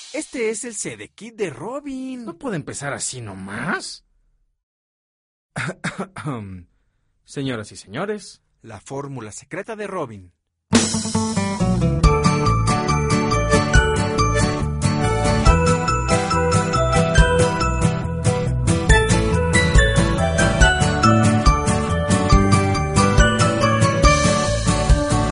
Este es el CD Kit de Robin. ¿No puede empezar así nomás? Señoras y señores, La fórmula secreta de Robin.